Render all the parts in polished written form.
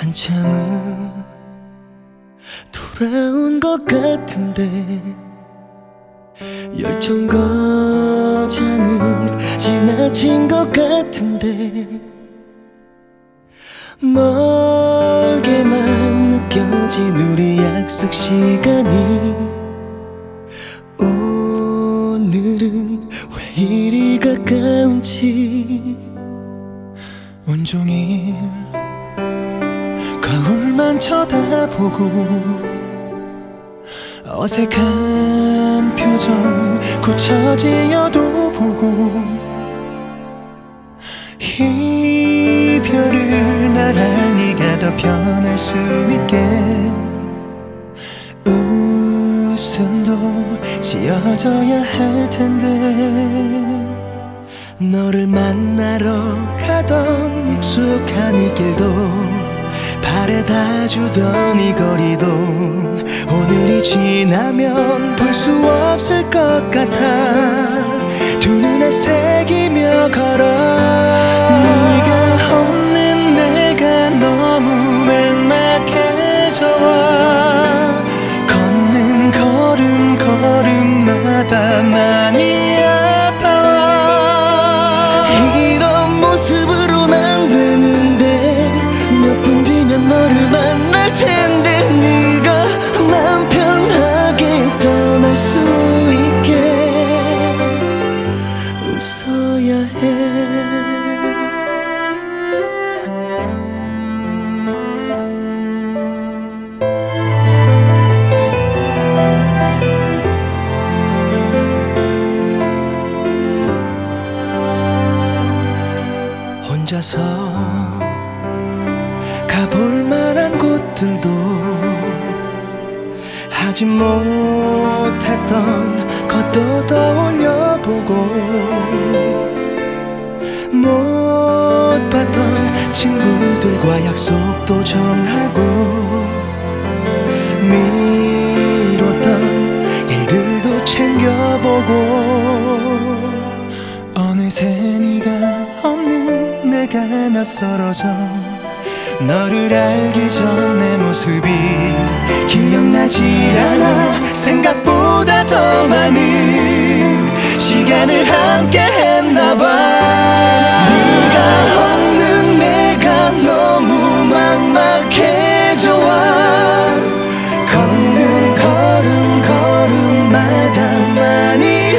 한참은 돌아온 것 같은데 열정 거장은 지나친 것 같은데 멀게만 느껴진 우리 약속 시간이 오늘은 왜 이리 가까운지 온종일 거울만 쳐다보고 어색한 표정 굳혀지어도 보고 이별을 말할 네가 더 편할 수 있게 웃음도 지어져야 할 텐데 너를 만나러 가던 익숙한 이 길도 바래다 주던 이 거리도 오늘이 지나면 볼 수 없을 것 같아 두 눈에 새기며 걸어 네가 없는 내가 너무 막막해져와 걷는 걸음마다 많이 아파와 이런 모습으로는 안 되는데 몇 분 뒤면 너를 만날 텐데 네가 마음 편하게 떠날 수 있게 웃어야 해 혼자서 가볼 만한 곳들도 하지 못했던 것도 떠올려보고 못 봤던 친구들과 약속도 정하고 미뤘던 일들도 챙겨보고 어느새 네가 없는 내가 낯설어져 너를 알기 전 내 모습이 기억나지 않아 생각보다 더 많은 시간을 함께 했나봐 네가 없는 내가 너무 막막해져와 걷는 걸음마다 많이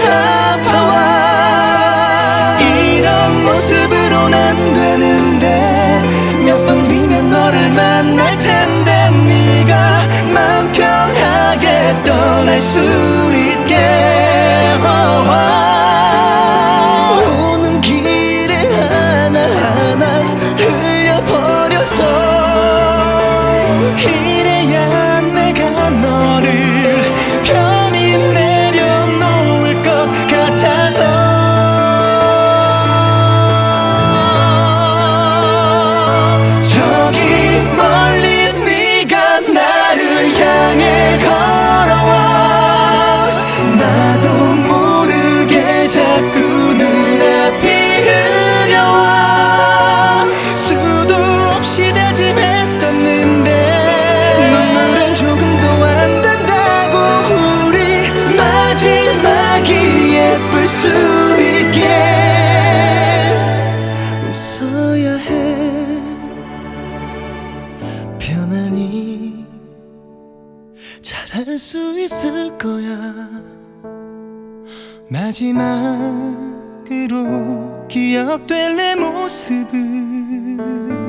아파와 이런 모습으론 안 되는데 몇 분 뒤면 너를 만날 텐데 네가 맘 편하게 떠날 수 있게 오는 길에 하나하나 흘려버려서 이래야 내가 너를 편히 내려놓을 것 같아서 저기 멀리 네가 나를 향해 걸어와 나도 모르게 자꾸 눈앞이 흐려와 수도 없이 다짐했었는데 눈물은 조금도 안 된다고 우리 마지막이 예쁠 수 있게 웃어야 해 편안히 잘할 수 있을 거야 마지막으로 기억될 내 모습은